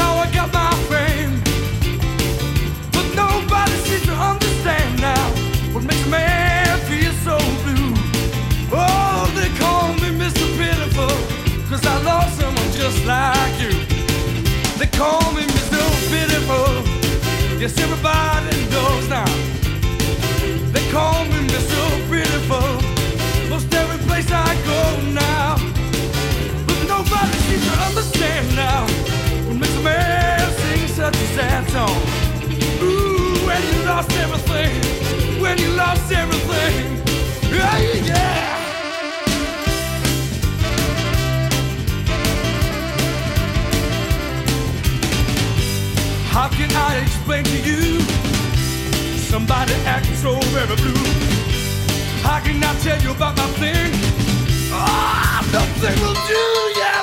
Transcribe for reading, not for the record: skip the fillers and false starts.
now I got my fame, but nobody seems to understand now what makes a man feel so blue. Oh, they call me Mr. Pitiful, 'cause I lost someone just like you. They call me Mr. Pitiful, yes, everybody knows now. They call me Mr. Pitiful, most every place I go now. But nobody seems to understand now what makes a man sing such a sad song. Ooh, when you lost everything, when you lost everything, yeah, yeah. How can I explain to you somebody acting so very blue? How can I tell you about my thing? Oh, nothing will do, yeah.